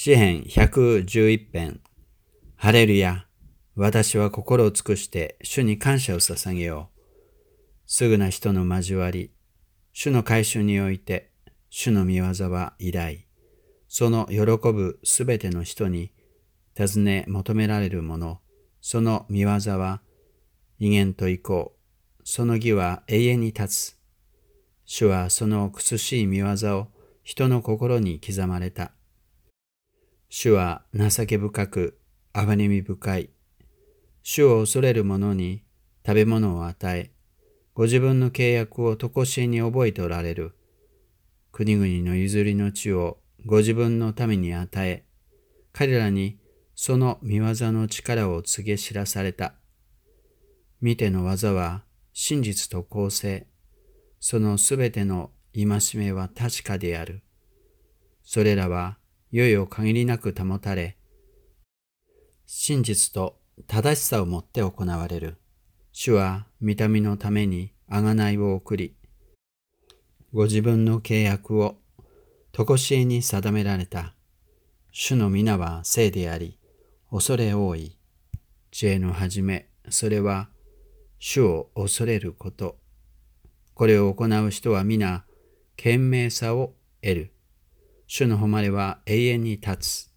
詩編111編。ハレルヤ。私は心を尽くして主に感謝を捧げよう。すぐな人の交わり。主の改宗において、主の御業は偉大。その喜ぶすべての人に尋ね求められるもの。その御業は威厳と意向。その義は永遠に立つ。主はその苦しい御業を人の心に刻まれた。主は情け深く、憐れみ深い。主を恐れる者に食べ物を与え、ご自分の契約を常しえに覚えておられる。国々の譲りの地をご自分のために与え、彼らにその御業の力を告げ知らされた。見ての技は真実と公正。そのすべての戒めは確かである。それらは世々限りなく保たれ、真実と正しさをもって行われる。主は御民のために贖いを送り、ご自分の契約を常しえに定められた。主の皆は聖であり、恐れ多い。知恵の始め、それは主を恐れること。これを行う人は皆、賢明さを得る。主の誉れは永遠に立つ。